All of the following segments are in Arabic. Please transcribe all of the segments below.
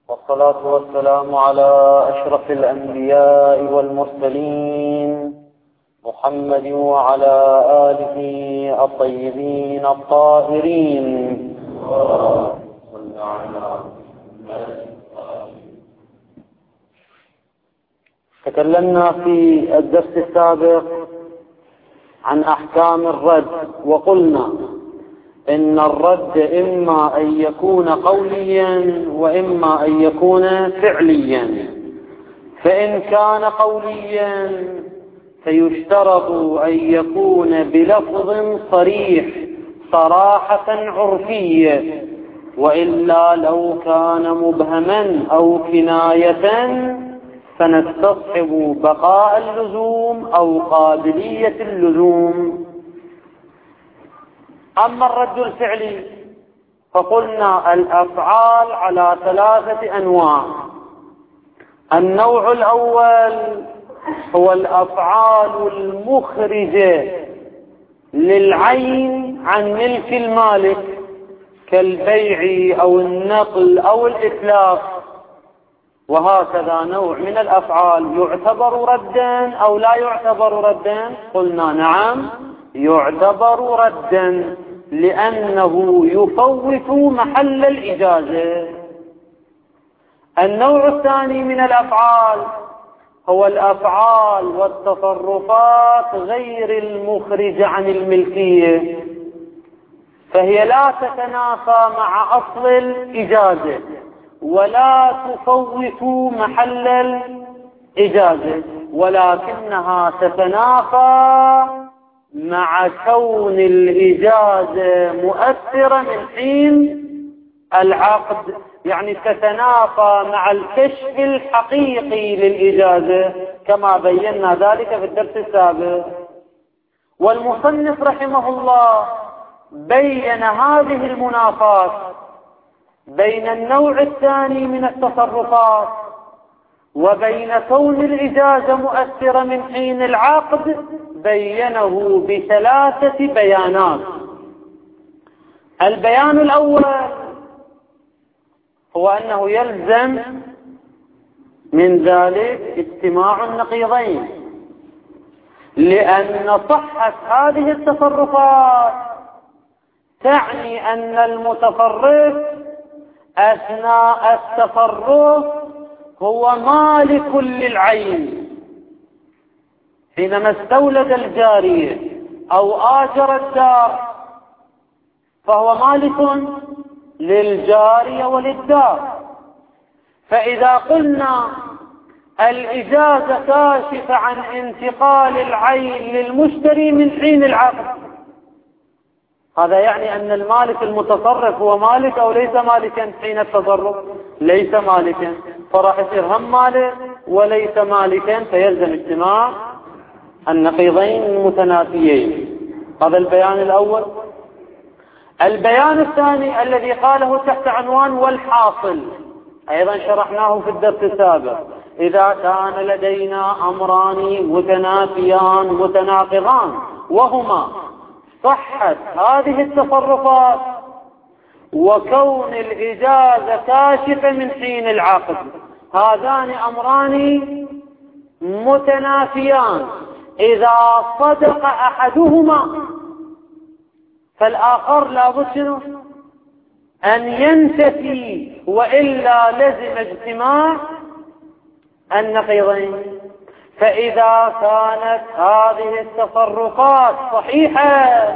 والصلاة والسلام على أشرف الأنبياء والمرسلين محمد وعلى آله الطيبين الطاهرين. تكلمنا في الدرس السابق عن أحكام الرد، وقلنا إن الرد إما أن يكون قوليا وإما أن يكون فعليا. فإن كان قوليا فيشترط أن يكون بلفظ صريح صراحة عرفية، وإلا لو كان مبهما أو كناية فنستصحب بقاء اللزوم أو قابلية اللزوم. أما الرد الفعلي فقلنا الأفعال على 3 أنواع. النوع الأول هو الأفعال المخرجة للعين عن ملك المالك كالبيع أو النقل أو الإتلاف، وهكذا نوع من الأفعال يعتبر ردا أو لا يعتبر ردا. قلنا نعم يعتبر ردا لأنه يفوت محل الإجازة. النوع الثاني من الأفعال هو الأفعال والتصرفات غير المخرجة عن الملكية، فهي لا تتنافى مع أصل الإجازة ولا تفوت محل الإجازة، ولكنها تتنافى مع كون الإجازة مؤثرة من حين العقد، يعني تتنافى مع الكشف الحقيقي للإجازة كما بينا ذلك في الدرس السابق. والمصنف رحمه الله بين هذه المنافاة بين النوع الثاني من التصرفات وبين كون الإجازة مؤثرة من حين العقد، بينه ب3 بيانات. البيان الأول هو أنه يلزم من ذلك اجتماع النقيضين، لأن صحة هذه التصرفات تعني أن المتصرف أثناء التصرف هو مالك للعين. حينما استولد الجارية أو آجر الدار فهو مالك للجارية وللدار. فإذا قلنا الإجازة كاشفة عن انتقال العين للمشتري من حين العقد، هذا يعني أن المالك المتصرف هو مالك أو ليس مالكا حين التصرف؟ ليس مالكا، فراح يصير هم مالك وليس مالكا، فيلزم اجتماع النقيضين المتنافيين. هذا البيان الأول. البيان الثاني الذي قاله تحت عنوان والحاصل، أيضا شرحناه في الدرس السابق. إذا كان لدينا أمران متنافيان متناقضان وهما صحة هذه التصرفات وكون الإجازة كاشفة من حين العقد، هذان أمران متنافيان، إذا صدق أحدهما فالآخر لابد أن ينتفي، وإلا لزم اجتماع النقيضين. فإذا كانت هذه التصرفات صحيحة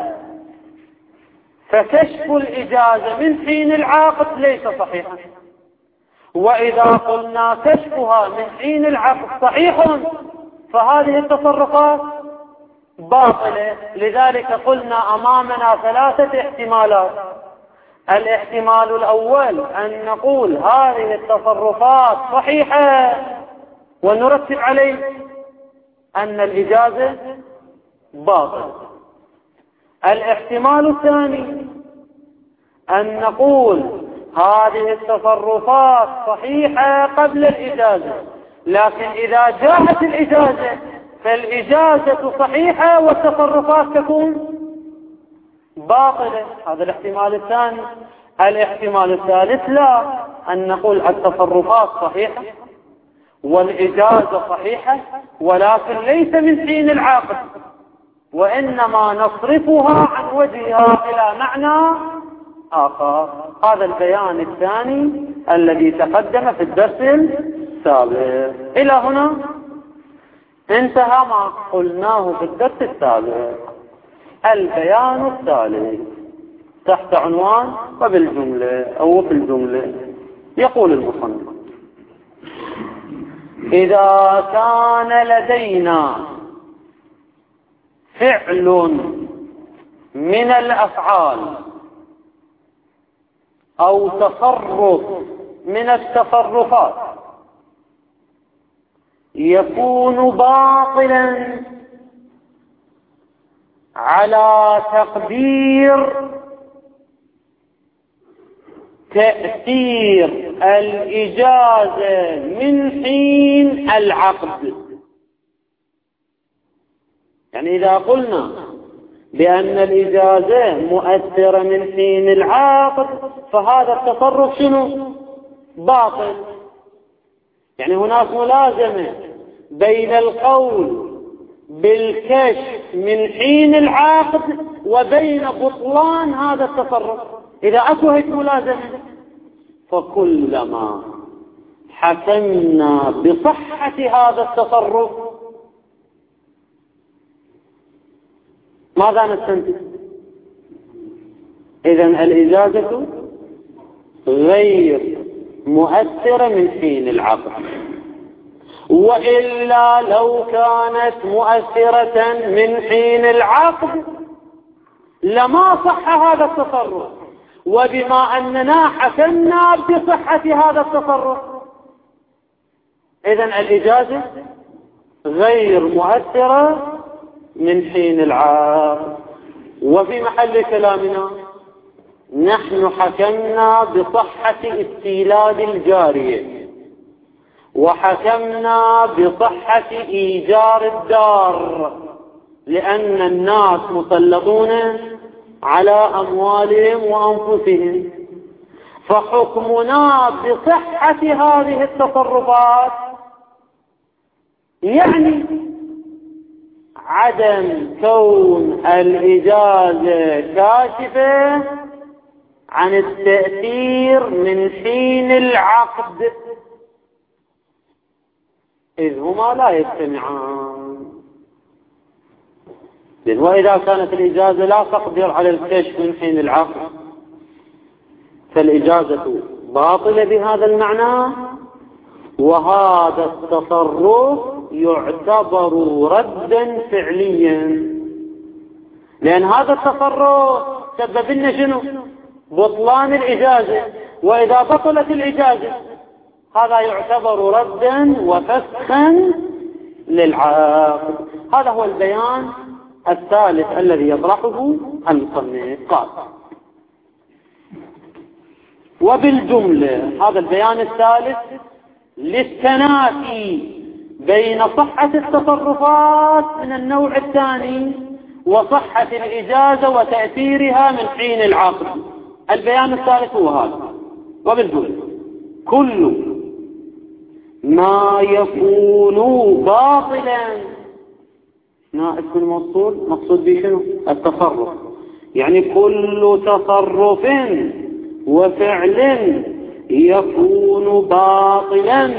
فكشف الإجازة من حين العقد ليس صحيحا، وإذا قلنا كشفها من حين العقد صحيح فهذه التصرفات باطلة. لذلك قلنا أمامنا 3 احتمالات. الاحتمال الأول أن نقول هذه التصرفات صحيحة ونرتب عليه أن الإجازة باطلة. الاحتمال الثاني أن نقول هذه التصرفات صحيحة قبل الإجازة، لكن إذا جاءت الإجازة فالإجازة صحيحة والتصرفات تكون باطلة. هذا الاحتمال الثاني. الاحتمال الثالث لا، أن نقول التصرفات صحيحة والإجازة صحيحة، ولكن ليس من حين العقد، وإنما نصرفها عن وجهها إلى معنى آخر. هذا البيان الثاني الذي تقدم في الدرس السابق. إلى هنا انتهى ما قلناه في الدرس السابق. البيان الثالث تحت عنوان وبالجملة أو في الجملة. يقول المصنف: إذا كان لدينا فعل من الأفعال أو تصرف من التصرفات يكون باطلا على تقدير تأثير الإجازة من حين العقد. يعني إذا قلنا بأن الإجازة مؤثرة من حين العقد فهذا التصرف شنو؟ باطل. يعني هناك ملازمة بين القول بالكشف من حين العقد وبين بطلان هذا التصرف. إذا أكو هيك ملازمة فكلما حكمنا بصحة هذا التصرف ماذا نستنتج؟ إذن الإجازة غير مؤثرة من حين العقد، وإلا لو كانت مؤثرة من حين العقد لما صح هذا التصرف، وبما أننا حكمنا بصحة هذا التصرف إذن الإجازة غير مؤثرة من حين العقد. وفي محل كلامنا نحن حكمنا بصحة استيلاد الجارية، وحكمنا بصحة إيجار الدار، لأن الناس مسلطون على أموالهم وأنفسهم، فحكمنا بصحة هذه التصرفات يعني عدم كون الإجازة كاشفة عن التأثير من حين العقد، إذ هما لا يجتمعان. وإذا كانت الإجازة لا تقدر على الكشف من حين العقد فالإجازة باطلة بهذا المعنى، وهذا التصرف يعتبر ردا فعليا، لأن هذا التصرف سبب لنا شنو؟ بطلان الإجازة، وإذا بطلت الإجازة هذا يعتبر ردا وفسخا للعقد. هذا هو البيان الثالث الذي يطرحه المصنف. قال: وبالجملة، هذا البيان الثالث للتنافي بين صحة التصرفات من النوع الثاني وصحة الإجازة وتأثيرها من حين العقد. البيان الثالث هو هذا: وبالجملة كل ما يكون باطلا، نائب الموصول مقصود به شنو؟ التصرف، يعني كل تصرف وفعل يكون باطلا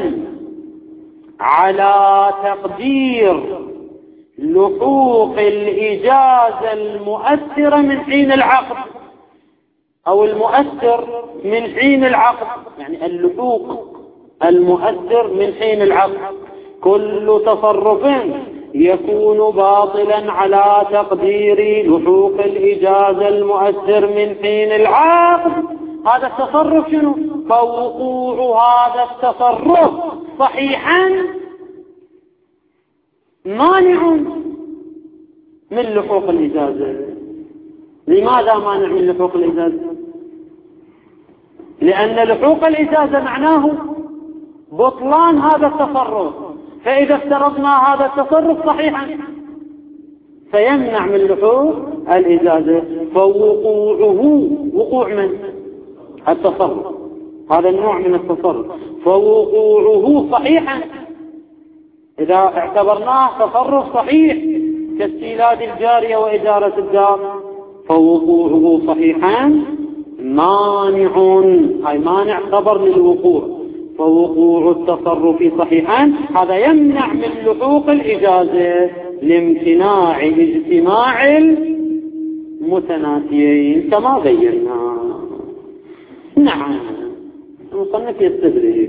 على تقدير لحوق الإجازة المؤثرة من حين العقد، أو المؤثر من حين العقد، يعني اللحوق المؤثر من حين العقد. كل تصرف يكون باطلا على تقدير لحوق الإجازة المؤثر من حين العقد. هذا التصرف شنو؟ فوقوع هذا التصرف صحيحا مانع من لحوق الإجازة. لماذا مانع من لحوق الإجازة؟ لأن لحوق الإجازة معناه بطلان هذا التصرف، فإذا افترضنا هذا التصرف صحيحا فيمنع من لحوق الإجازة، فوقوعه وقوع من التصرف. هذا النوع من التصرف، فوقوعه صحيحا إذا اعتبرناه تصرف صحيح كاستيلاد الجارية وإجارة الدار، فوقوعه صحيحا مانع، أي مانع خبر للوقوع، فوقوع التصرف صحيحا هذا يمنع من لحوق الإجازة لامتناع اجتماع المتنافيين كما بينا. نعم، المصنف يستدرك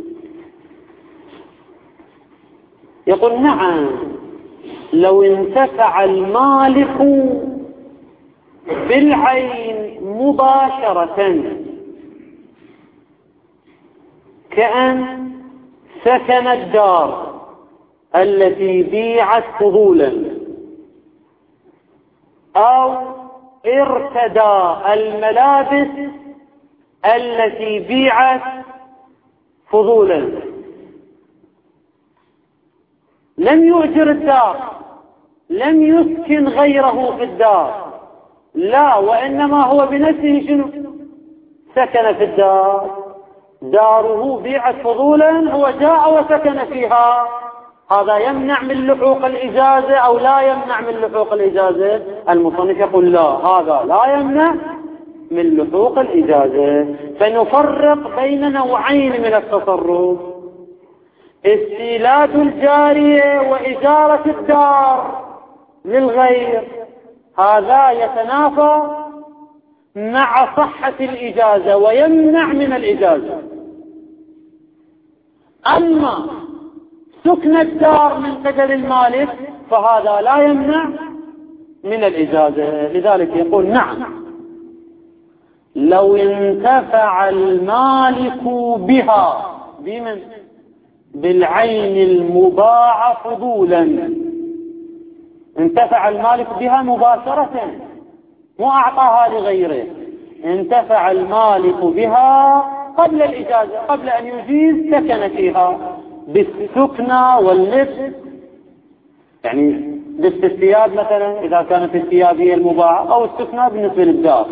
يقول نعم، لو انتفع المالك بالعين مباشرة كأن سكن الدار التي بيعت فضولا، أو ارتدى الملابس التي بيعت فضولا، لم يؤجر الدار، لم يسكن غيره في الدار، لا، وإنما هو بنفسه شنو؟ سكن في الدار، داره بيعت فضولا، هو جاء وسكن فيها، هذا يمنع من لحوق الإجازة أو لا يمنع من لحوق الإجازة؟ المصنف يقول لا، هذا لا يمنع من لحوق الإجازة. فنفرق بين نوعين من التصرف: استيلاد الجارية وإجارة الدار للغير، هذا يتنافى مع صحة الإجازة ويمنع من الإجازة. أما سكن الدار من قبل المالك فهذا لا يمنع من الإجازة. لذلك يقول نعم، لو انتفع المالك بها بمن؟ بالعين المباعة فضولا، انتفع المالك بها مباشرة، مو أعطاها لغيره، انتفع المالك بها قبل الإجازة، قبل أن يجيز سكن فيها بالسكنة واللبس، يعني لبس الثياب مثلا إذا كانت الثياب هي المباعة، أو السكنة بالنسبة للدار.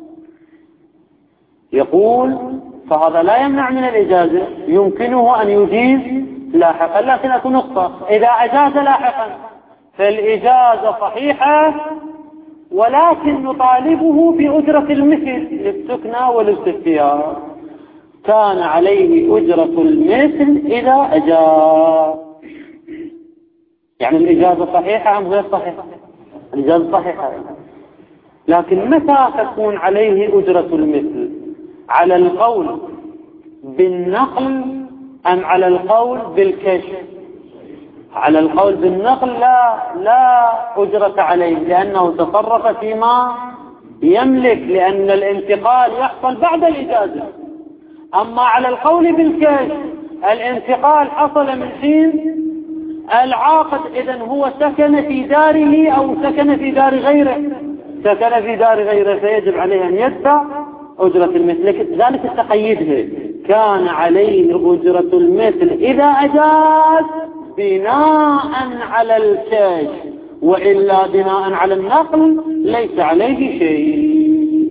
يقول فهذا لا يمنع من الإجازة، يمكنه أن يجيز لاحقا، لكن أكون نقطة: إذا أجاز لاحقا فالإجازة صحيحة، ولكن نطالبه بأجرة المثل للسكنة ولبس الثياب، كان عليه أجرة المثل إذا أجاز. يعني الإجازة صحيحة أم غير صحيحة؟ الإجازة صحيحة، لكن متى تكون عليه أجرة المثل؟ على القول بالنقل أم على القول بالكشف؟ على القول بالنقل لا أجرة عليه، لأنه تصرف فيما يملك، لأن الانتقال يحصل بعد الإجازة. أما على القول بالكشف الانتقال حصل من حين العاقد، إذن هو سكن في داره أو سكن في دار غيره، سكن في دار غيره، فيجب عليه أن يدفع أجرة المثل. ذلك التقييد كان عليه أجرة المثل إذا أجاز بناء على الكشف، وإلا بناء على النقل ليس عليه شيء.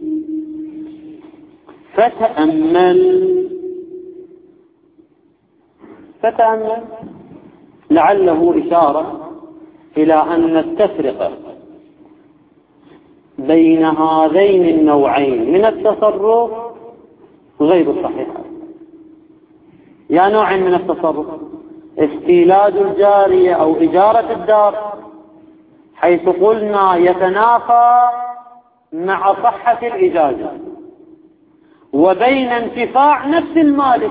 فتأمل لعله إشارة إلى أن التفرقة بين هذين النوعين من التصرف غير صحيحة. يا نوع من التصرف: استيلاد الجارية أو إجارة الدار، حيث قلنا يتنافى مع صحة الإجازة، وبين انتفاع نفس المالك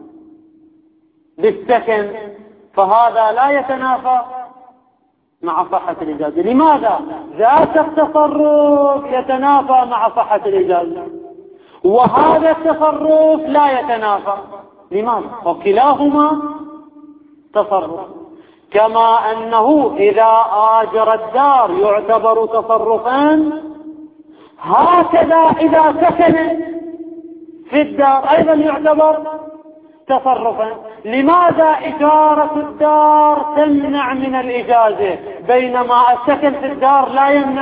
بالسكن، فهذا لا يتنافى مع صحة الإجازة. لماذا؟ ذات التصرف يتنافى مع صحة الإجازة، وهذا التصرف لا يتنافى. لماذا؟ وكلاهما تصرف. كما أنه إذا آجر الدار يعتبر تصرفان، هكذا إذا سكن في الدار أيضا يعتبر تصرفا. لماذا إجارة الدار تمنع من الإجازة بينما السكن في الدار لا يمنع؟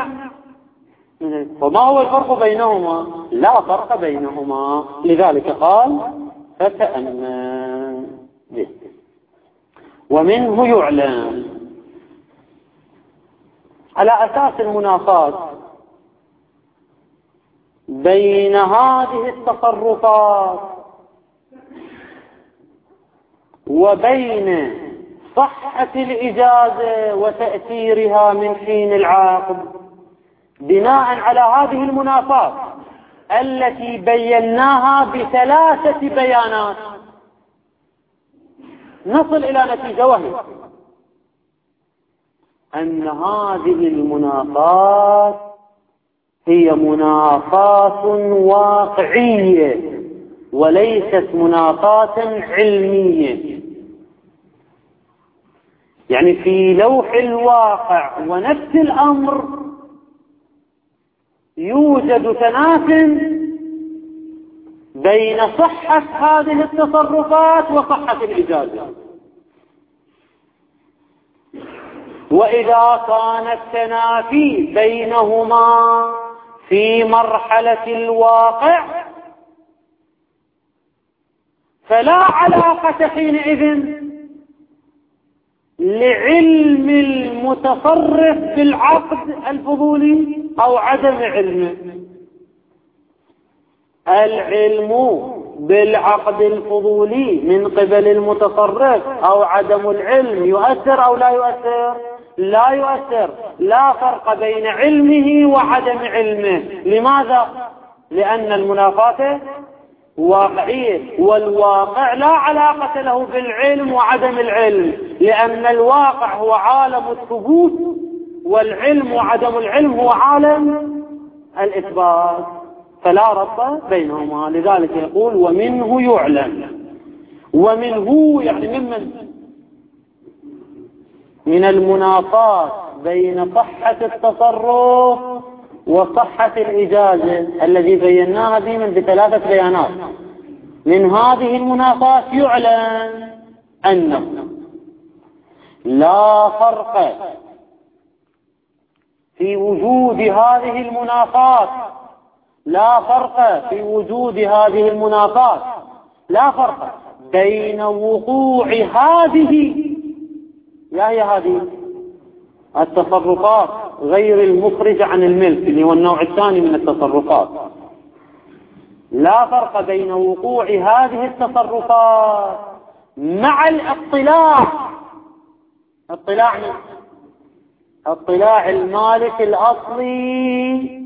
وما هو الفرق بينهما؟ لا فرق بينهما. لذلك قال فتأمن به. ومنه يعلم على أساس المنافاة بين هذه التصرفات وبين صحة الإجازة وتأثيرها من حين العقد، بناء على هذه المنافاة التي بيناها ب3 بيانات نصل إلى نتيجة، وهي أن هذه المنافاة هي منافاة واقعية وليست منافاة علمية. يعني في لوح الواقع ونفس الأمر يوجد تناف بين صحة هذه التصرفات وصحة الإجازة. وإذا كان التنافي بينهما في مرحلة الواقع فلا علاقة حينئذ لعلم المتصرف بالعقد الفضولي أو عدم علمه. العلم بالعقد الفضولي من قبل المتصرف أو عدم العلم يؤثر أو لا يؤثر؟ لا يؤثر. لا فرق بين علمه وعدم علمه. لماذا؟ لأن المنافاة واقعية، والواقع لا علاقة له بالعلم وعدم العلم، لأن الواقع هو عالم الثبوت والعلم وعدم العلم هو عالم الإثبات، فلا ربط بينهما. لذلك يقول ومنه يعلم. ومنه يعني من المنافاة بين صحة التصرف وصحة الإجازة الذي بيناها ضمن ب3 بيانات. من هذه المنافاة يعلم أنه لا فرق في وجود هذه المنافاة، لا فرق في وجود هذه المنافاة، لا فرق بين وقوع هذه هذه التصرفات غير المخرجة عن الملك اللي هو النوع الثاني من التصرفات. لا فرق بين وقوع هذه التصرفات مع اطلاع المالك الأصلي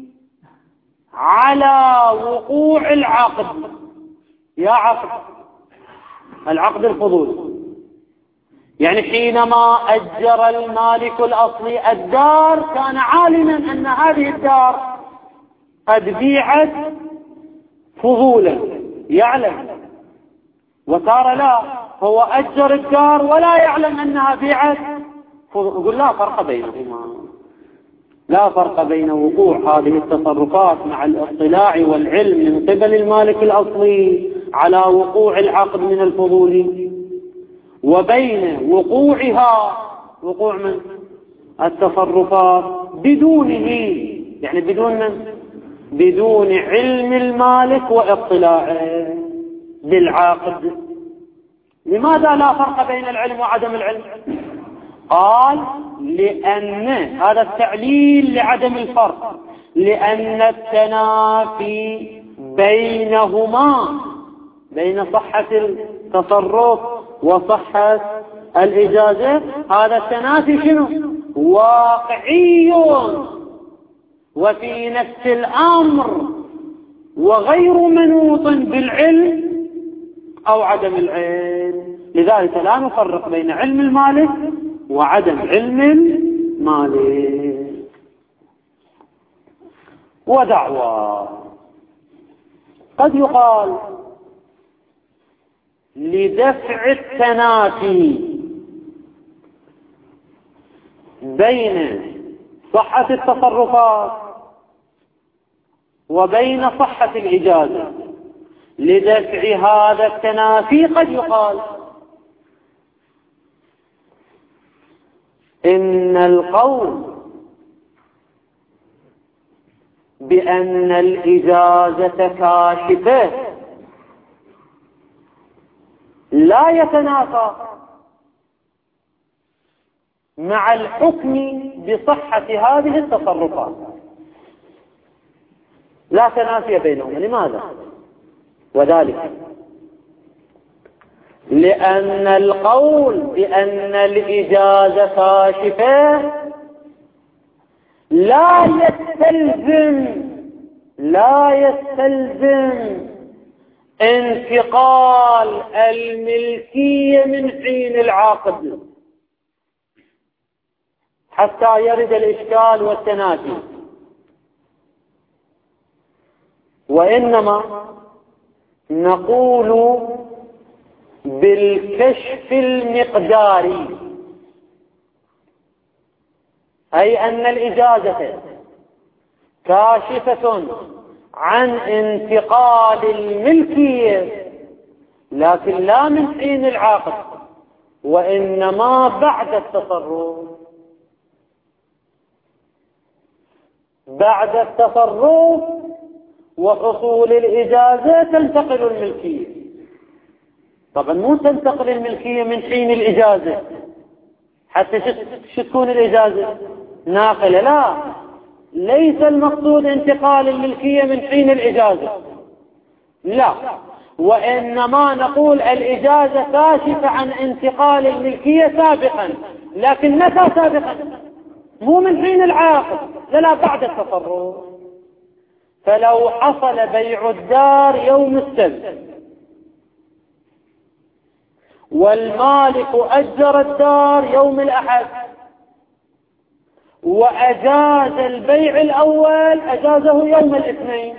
على وقوع العقد. يا عقد العقد الفضولي، يعني حينما أجر المالك الأصلي الدار كان عالما أن هذه الدار قد بيعت فضولا، يعلم، وصار لا، هو أجر الدار ولا يعلم أنها بيعت فضولا. يقول لا فرق بينهما، لا فرق بين وقوع هذه التصرفات مع الاطلاع والعلم من قبل المالك الأصلي على وقوع العقد من الفضولي، وبين وقوعها وقوع من التصرفات بدونه، يعني بدون علم المالك واطلاعه بالعقد. لماذا لا فرق بين العلم وعدم العلم؟ قال لأن هذا التعليل لعدم الفرق، لأن التنافي بينهما بين صحة التصرف وصحة الإجازة، هذا التنافي شنو؟ واقعي وفي نفس الأمر وغير منوط بالعلم أو عدم العلم. لذلك لا نفرق بين علم المالك وعدم علم المالك. ودعوى قد يقال لدفع التنافي بين صحة التصرفات وبين صحة الإجازة، لدفع هذا التنافي قد يقال إن القول بأن الإجازة كاشفة لا يتنافى مع الحكم بصحة هذه التصرفات، لا تنافي بينهما. لماذا؟ وذلك لأن القول بأن الإجازة كاشفة لا يستلزم انتقال الملكية من حين العقد حتى يرد الإشكال والتنافي، وإنما نقول بالكشف المقداري، أي أن الإجازة كاشفة عن انتقال الملكية، لكن لا من حين العقد، وإنما بعد التصرف. بعد التصرف وحصول الإجازة تنتقل الملكية. طبعا مو تنتقل الملكية من حين الإجازة حتى تكون الإجازة ناقلة، لا، ليس المقصود انتقال الملكية من حين الإجازة، لا، وإنما نقول الإجازة كاشفة عن انتقال الملكية سابقا، لكن متى سابقا؟ مو من حين العقد، لا، بعد التصرف. فلو حصل بيع الدار يوم السبت والمالك أجر الدار يوم الأحد وأجاز البيع الأول، أجازه يوم الاثنين،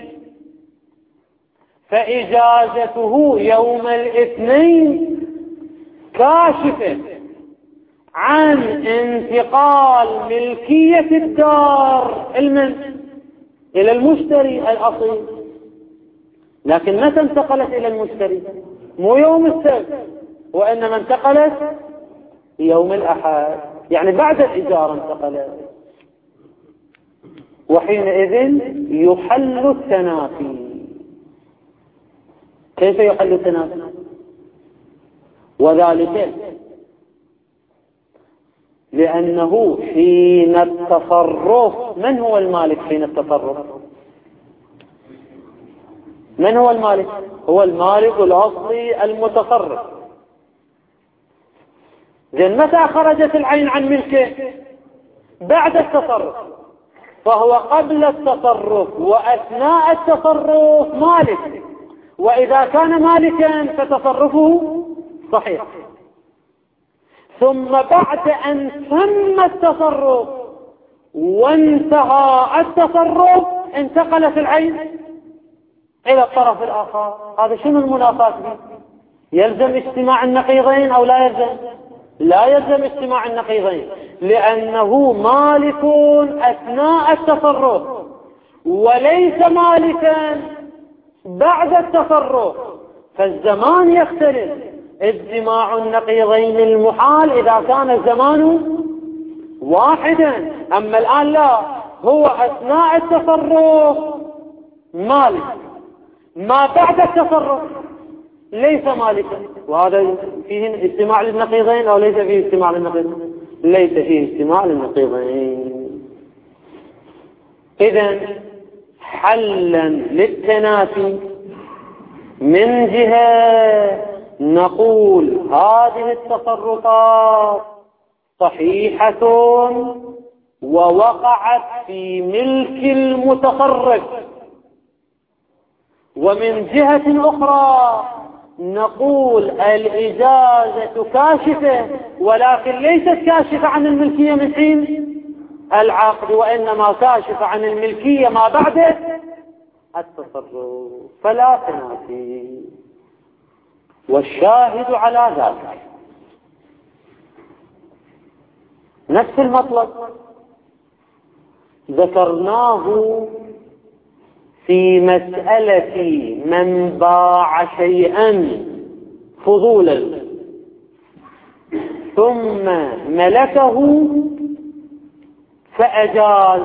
فإجازته يوم الاثنين كاشفة عن انتقال ملكية الدار إلى المشتري الأصيل. لكن متى انتقلت إلى المشتري؟ مو يوم السبت، وإنما انتقلت يوم الأحد، يعني بعد الإجارة انتقلت، وحينئذ يحل التنافي. كيف يحل التنافي؟ وذلك لأنه حين التصرف، من هو المالك حين التصرف؟ من هو المالك؟ هو المالك الأصلي المتصرف. لأن متى خرجت العين عن ملكه؟ بعد التصرف، فهو قبل التصرف وأثناء التصرف مالك، وإذا كان مالكا فتصرفه صحيح. ثم بعد أن تم التصرف وانتهى التصرف انتقلت العين إلى الطرف الآخر. هذا شنو المنافاة به؟ يلزم اجتماع النقيضين أو لا يلزم؟ لا يلزم اجتماع النقيضين، لأنه مالك أثناء التصرف وليس مالكا بعد التصرف، فالزمان يختلف. اجتماع النقيضين المحال إذا كان الزمان واحدا، أما الآن لا، هو أثناء التصرف مالك، ما بعد التصرف ليس مالكا. وهذا فيه اجتماع للنقيضين أو ليس فيه اجتماع للنقيضين؟ ليس فيه اجتماع للنقيضين. إذن حلا للتنافي من جهة نقول هذه التصرفات صحيحة ووقعت في ملك المتصرف، ومن جهة أخرى نقول الإجازة كاشفة ولكن ليست كاشفة عن الملكية من حين العقد، وإنما كاشفة عن الملكية ما بعد التصرف، فلا تنافي. والشاهد على ذلك نفس المطلب ذكرناه في مسألة من باع شيئا فضولا ثم ملكه فأجاز،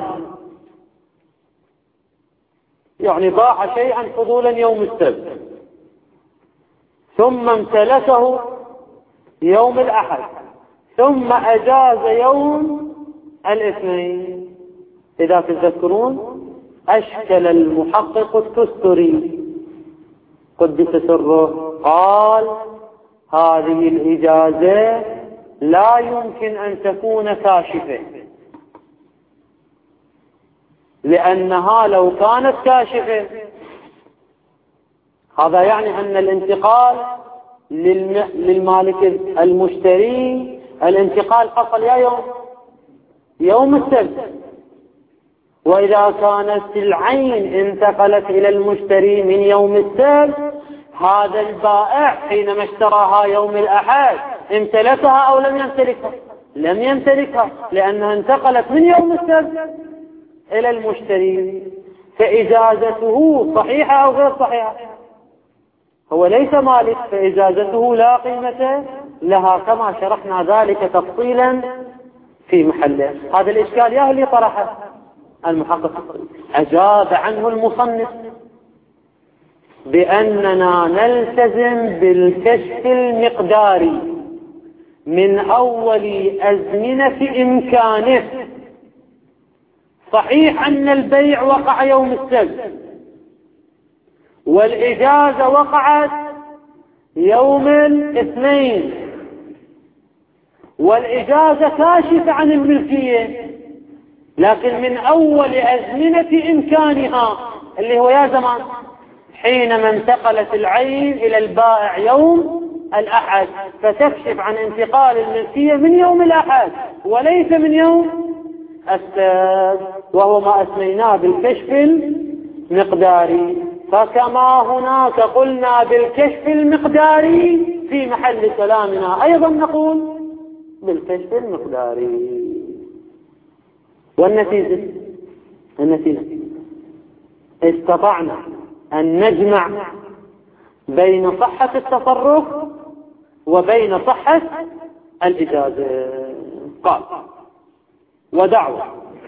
يعني باع شيئا فضولا يوم السبت ثم امتلكه يوم الأحد، ثم أجاز يوم الاثنين. إذا تذكرون أشكل المحقق التستري قدس سره قال هذه الإجازة لا يمكن أن تكون كاشفة، لأنها لو كانت كاشفة هذا يعني أن الانتقال للمالك المشتري الانتقال حصل يا يوم السبت، وإذا كانت العين انتقلت إلى المشتري من يوم السبت هذا البائع حينما اشتراها يوم الأحد امتلكها أو لم يمتلكها؟ لم يمتلكها، لأنها انتقلت من يوم السبت إلى المشتري. فإجازته صحيحة أو غير صحيحة؟ هو ليس مالك، فإجازته لا قيمة لها، كما شرحنا ذلك تفصيلا في محله. هذا الإشكال يا اللي طرحه المحقق أجاب عنه المصنف بأننا نلتزم بالكشف المقداري من أول أزمنة إمكانه. صحيح أن البيع وقع يوم السبت والإجازة وقعت يوم الاثنين، والإجازة كاشفة عن الملكية، لكن من أول أزمنة إمكانها اللي هو يا زمان حينما انتقلت العين إلى البائع يوم الأحد، فتكشف عن انتقال الملكية من يوم الأحد وليس من يوم السبت، وهو ما أسميناه بالكشف المقداري. فكما هناك قلنا بالكشف المقداري في محل كلامنا أيضا نقول بالكشف المقداري. والنتيجة استطعنا أن نجمع بين صحة التصرف وبين صحة الإجازة. قال ودعوة،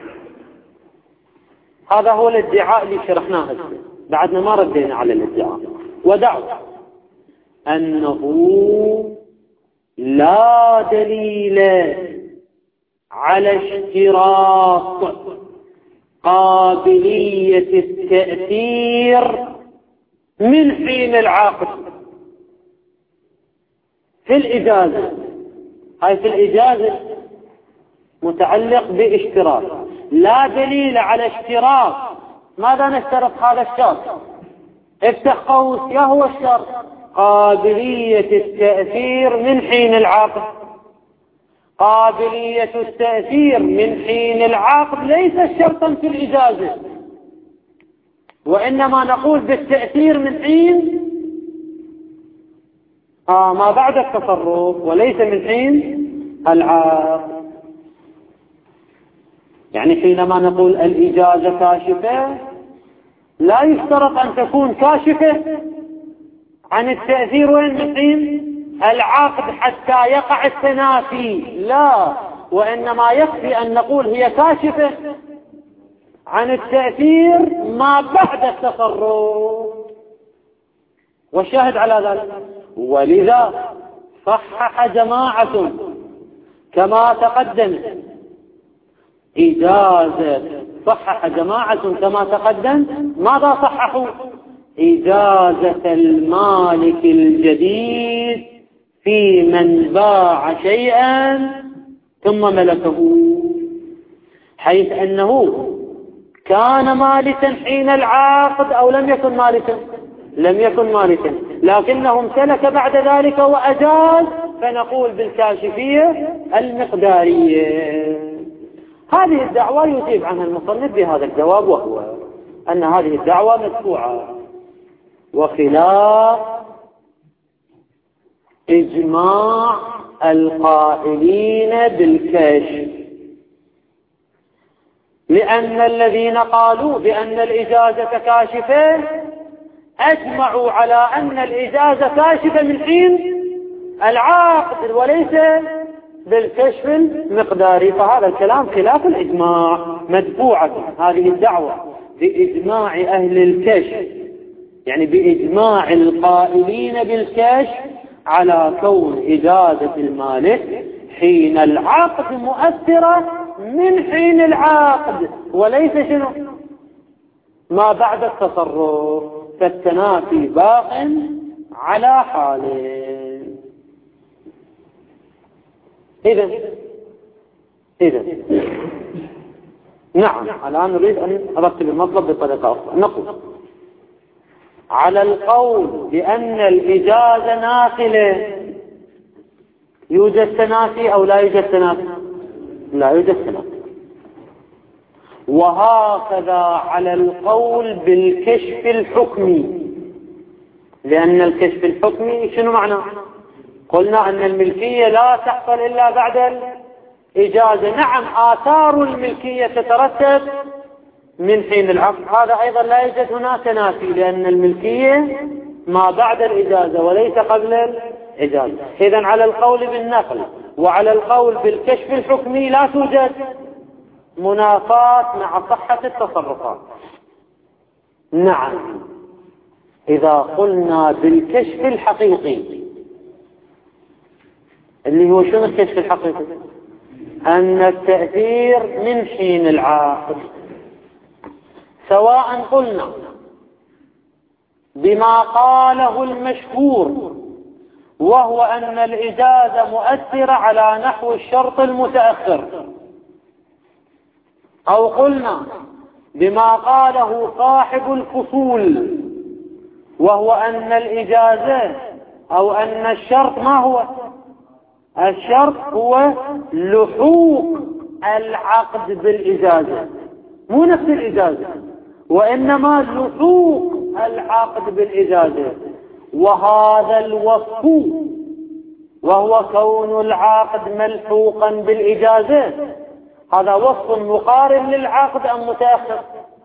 هذا هو الادعاء اللي شرحناه بعدنا ما ردينا على الادعاء. ودعوة أنه لا دليل على اشتراط قابلية التأثير من حين العقد في الإجازة. هاي في الإجازة متعلق باشتراط، لا دليل على اشتراط. ماذا نشترط هذا الشرط؟ افتح قوس، يا هو الشرط قابلية التأثير من حين العقد. قابلية التأثير من حين العقد ليس شرطا في الإجازة، وإنما نقول بالتأثير من حين ما بعد التصرف وليس من حين العقد. يعني حينما نقول الإجازة كاشفة لا يشترط أن تكون كاشفة عن التأثير وين من حين العقد حتى يقع التنافي، لا، وإنما يكفي أن نقول هي كاشفة عن التأثير ما بعد التصرف. والشاهد على ذلك ولذا صحح جماعة كما تقدم إجازة، صحح جماعة كما تقدم. ماذا صححوا؟ إجازة المالك الجديد في من باع شيئا ثم ملكه، حيث أنه كان مالكا حين العقد أو لم يكن مالكا؟ لم يكن مالكا، لكنه امتلك بعد ذلك وأجاز، فنقول بالكاشفية المقدارية. هذه الدعوة يجيب عنها المصنف بهذا الجواب، وهو أن هذه الدعوة مدفوعة وخلاف إجماع القائلين بالكشف، لأن الذين قالوا بأن الإجازة كاشفة أجمعوا على أن الإجازة كاشفة من حين العقد وليس بالكشف المقداري. فهذا الكلام خلاف الإجماع، مدفوعة هذه الدعوة بإجماع أهل الكشف يعني بإجماع القائلين بالكشف على كون إجازة المالك حين العقد مؤثرة من حين العقد، وليس شنو ما بعد التصرف، فالتنافي باق على حاله. إذن نعم، الآن نريد أن أرتب المطلب بطريقة أخرى. نقول على القول بأن الإجازة ناقلة يوجد تنافي أو لا يوجد تنافي؟ لا يوجد تنافي. وهكذا على القول بالكشف الحكمي، لأن الكشف الحكمي شنو معناه؟ قلنا أن الملكية لا تحصل إلا بعد الإجازة. نعم، آثار الملكية تترتب من حين العقد، هذا أيضا لا يوجد هنا تنافي، لأن الملكية ما بعد الإجازة وليس قبل الإجازة. إذن على القول بالنقل وعلى القول بالكشف الحكمي لا توجد منافاة مع صحة التصرفات. نعم، إذا قلنا بالكشف الحقيقي، اللي هو شنو الكشف الحقيقي؟ أن التأثير من حين العقد، سواء قلنا بما قاله المشهور وهو أن الإجازة مؤثرة على نحو الشرط المتأخر، أو قلنا بما قاله صاحب الفصول وهو أن الإجازة أو أن الشرط ما هو؟ الشرط هو لحوق العقد بالإجازة، مو نفس الإجازة، وإنما لحوق العقد بالإجازة. وهذا الوصف وهو كون العقد ملحوقا بالإجازة، هذا وصف مقارن للعقد أم متأخر؟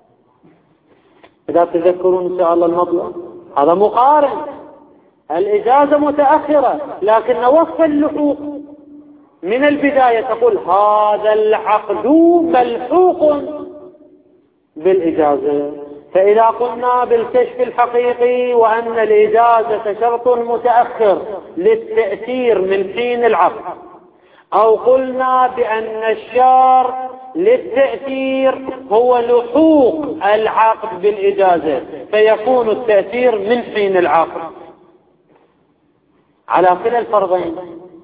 إذا تذكرون إن شاء الله المطلب، هذا مقارن. الإجازة متأخرة، لكن وصف اللحوق من البداية تقول هذا العقد ملحوق بالإجازة. فإذا قلنا بالكشف الحقيقي وأن الإجازة شرط متأخر للتأثير من حين العقد، أو قلنا بأن الشرط للتأثير هو لحوق العقد بالإجازة، فيكون التأثير من حين العقد. على كلا الفرضين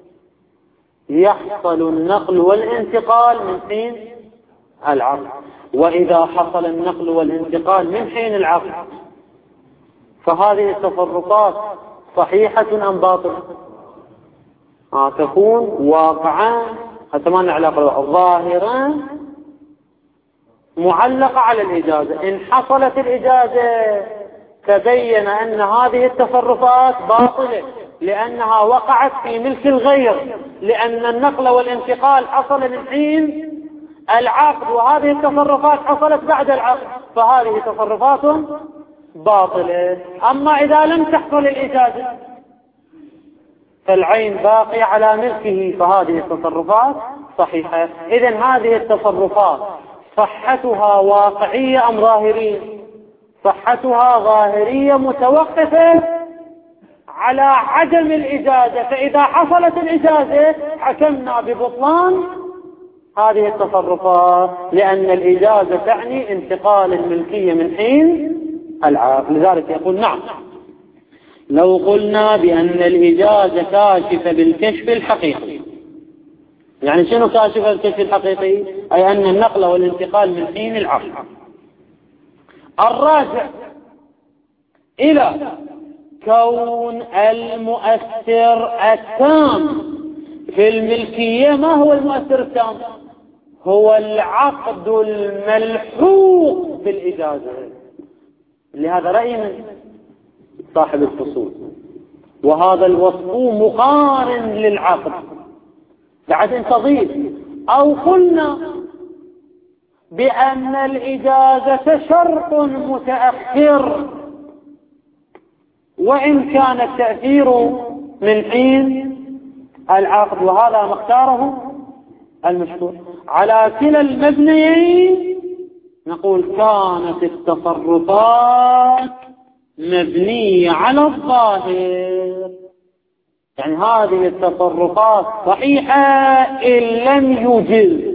يحصل النقل والانتقال من حين العقد. وإذا حصل النقل والانتقال من حين العقد فهذه التصرفات صحيحة أم باطلة؟ تكون واقعا، حتى ما لنا علاقة، ظاهرا معلقة على الإجازة. إن حصلت الإجازة تبين أن هذه التصرفات باطلة لأنها وقعت في ملك الغير، لأن النقل والانتقال حصل من حين العقد، وهذه التصرفات حصلت بعد العقد، فهذه تصرفات باطلة. أما إذا لم تحصل الإجازة فالعين باقي على ملكه، فهذه التصرفات صحيحة. إذن هذه التصرفات صحتها واقعية أم ظاهرية؟ صحتها ظاهرية متوقفة على عدم الإجازة، فإذا حصلت الإجازة حكمنا ببطلان هذه التصرفات، لأن الإجازة تعني انتقال الملكية من حين العقد. لذلك يقول نعم، لو قلنا بأن الإجازة كاشفة بالكشف الحقيقي، يعني شنو كاشفة بالكشف الحقيقي؟ أي أن النقل والانتقال من حين العقد. الراجع إلى كون المؤثر التام في الملكية، ما هو المؤثر التام؟ هو العقد الملحوق بالإجازة. لهذا رأي من صاحب الفصول، وهذا الوصف مقارن للعقد. بعد تضيف أو قلنا بأن الإجازة شرط متأخر وإن كان التأثير من حين العقد، وهذا مختاره المشهور. على كلا المبنيين نقول كانت التصرفات مبنية على الظاهر، يعني هذه التصرفات صحيحة إن لم يجز،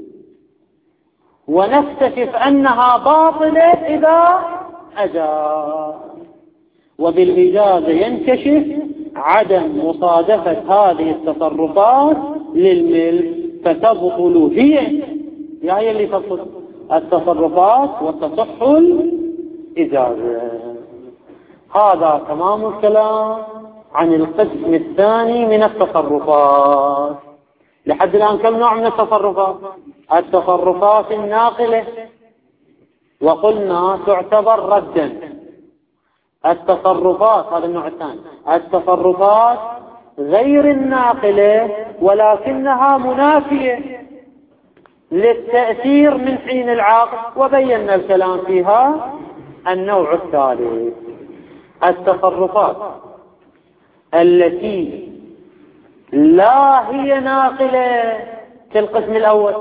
ونكتشف أنها باطلة إذا أجاز، وبالإجازة ينكشف عدم مصادفة هذه التصرفات للملك، فتبطل هي اللي تبطل التصرفات وتصح الإجازة. هذا تمام الكلام عن القسم الثاني من التصرفات. لحد الآن كم نوع من التصرفات؟ التصرفات الناقلة وقلنا تعتبر ردا. التصرفات، هذا النوع الثاني، التصرفات غير الناقلة ولكنها منافية للتأثير من حين العقد، وبينا الكلام فيها. النوع الثالث التصرفات التي لا هي ناقلة كالقسم الأول،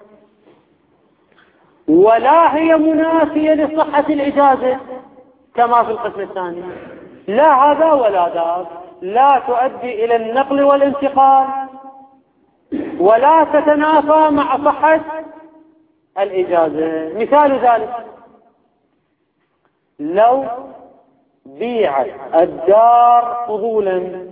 ولا هي منافية لصحة الإجازة كما في القسم الثاني، لا هذا ولا ذاك، لا تؤدي إلى النقل والانتقال ولا تتنافى مع صحة الإجازة. مثال ذلك لو بيعت الدار فضولا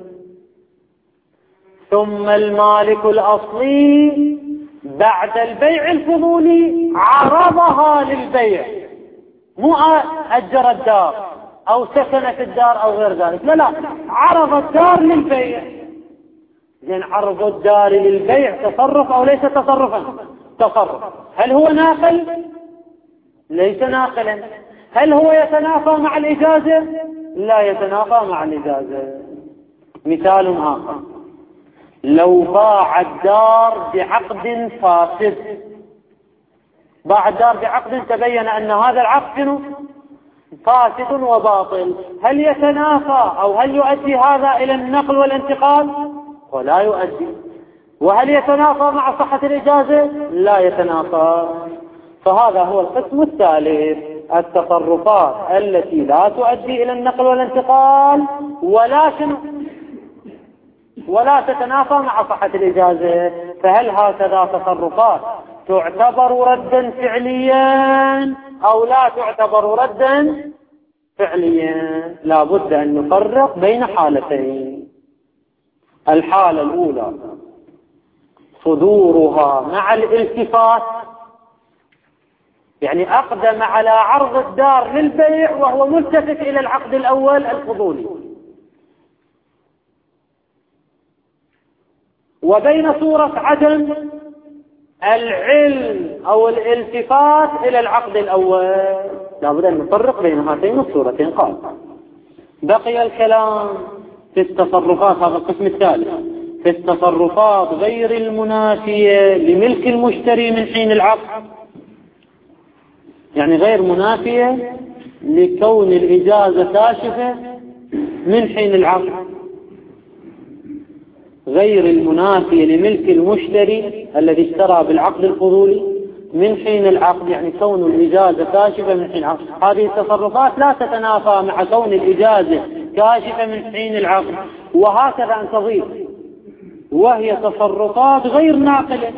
ثم المالك الأصلي بعد البيع الفضولي عرضها للبيع، مو أجر الدار أو سكن في الدار أو غير ذلك، لا، عرض الدار للبيع. لأن عرض الدار للبيع تصرف أو ليس تصرفا؟ تصرف. هل هو ناقل؟ ليس ناقلا. هل هو يتنافى مع الإجازة؟ لا يتنافى مع الإجازة. مثال آخر، لو باع الدار بعقد فاسد، باع الدار بعقد تبين أن هذا العقد فاسد وباطل، هل يتنافى أو هل يؤدي هذا إلى النقل والانتقال؟ ولا يؤدي. وهل يتنافى مع صحة الإجازة؟ لا يتنافى. فهذا هو القسم الثالث، التصرفات التي لا تؤدي إلى النقل والانتقال ولا تتنافى مع صحة الإجازة. فهل هكذا تصرفات تعتبر ردا فعليا أو لا تعتبر ردا فعليا؟ لا بد أن نفرق بين حالتين. الحالة الأولى صدورها مع الالتفات، يعني أقدم على عرض الدار للبيع وهو ملتفت إلى العقد الأول الفضولي، وبين صورة عدم العلم أو الالتفات إلى العقد الأول. لا بد أن نفرق بين هاتين الصورتين. قال بقي الكلام في التصرفات، هذا القسم الثالث، في التصرفات غير المنافية لملك المشتري من حين العقد، يعني غير منافية لكون الإجازة كاشفة من حين العقد، غير المنافية لملك المشتري الذي اشترى بالعقد الفضولي من حين العقد، يعني كون الإجازة كاشفة من حين العقد. هذه التصرفات لا تتنافى مع كون الإجازة كاشفة من حين العقد، وهكذا أن تضيف، وهي تصرفات غير ناقلة.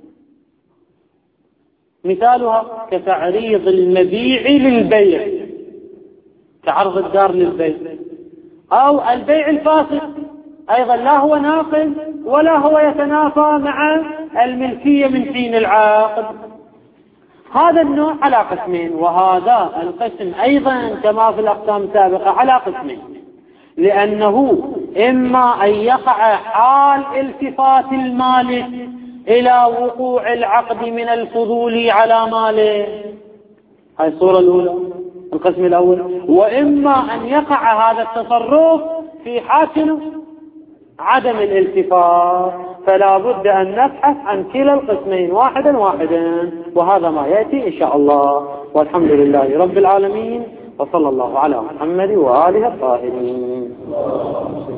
مثالها كتعريض المبيع للبيع، كعرض الدار للبيع، أو البيع الفاسد أيضا لا هو ناقل ولا هو يتنافى مع الملكية من حين العقد. هذا النوع على قسمين، وهذا القسم أيضا كما في الأقسام السابقة على قسمين، لأنه إما أن يقع حال التفات المالك إلى وقوع العقد من الفضول على ماله، هذه الصورة الأولى القسم الأول، وإما أن يقع هذا التصرف في حاكم عدم الالتفات. فلا بد أن نبحث عن كلا القسمين واحدا، وهذا ما يأتي إن شاء الله. والحمد لله رب العالمين، وصلى الله على محمد وآله الطاهرين.